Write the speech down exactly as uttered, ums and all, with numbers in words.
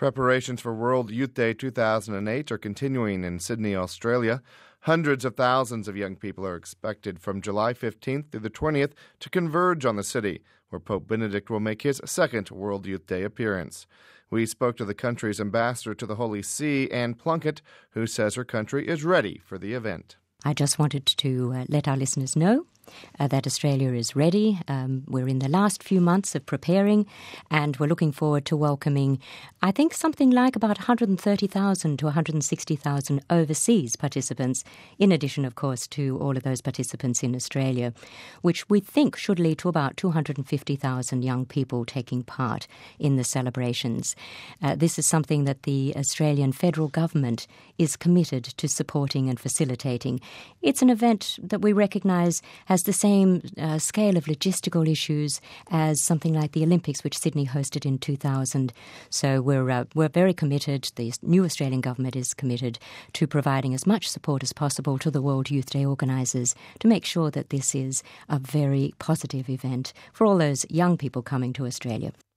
Preparations for World Youth Day two thousand eight are continuing in Sydney, Australia. Hundreds of thousands of young people are expected from July fifteenth through the twentieth to converge on the city, where Pope Benedict will make his second World Youth Day appearance. We spoke to the country's ambassador to the Holy See, Anne Plunkett, who says her country is ready for the event. I just wanted to uh, let our listeners know uh, that Australia is ready. Um, we're in the last few months of preparing, and we're looking forward to welcoming, I think, something like about one hundred thirty thousand to one hundred sixty thousand overseas participants, in addition, of course, to all of those participants in Australia, which we think should lead to about two hundred fifty thousand young people taking part in the celebrations. Uh, this is something that the Australian federal government is committed to supporting and facilitating. It's an event that we recognise has the same uh, scale of logistical issues as something like the Olympics, which Sydney hosted in two thousand. So we're uh, we're very committed. The new Australian government is committed to providing as much support as possible to the World Youth Day organisers to make sure that this is a very positive event for all those young people coming to Australia.